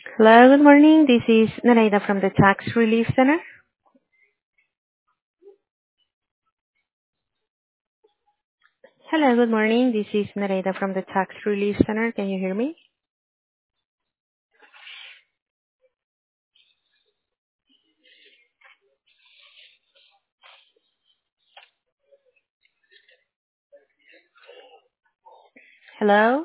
Hello, good morning. This is Nareda from the Tax Relief Center. Hello, good morning. This is Nareda from the Tax Relief Center. Can you hear me? Hello?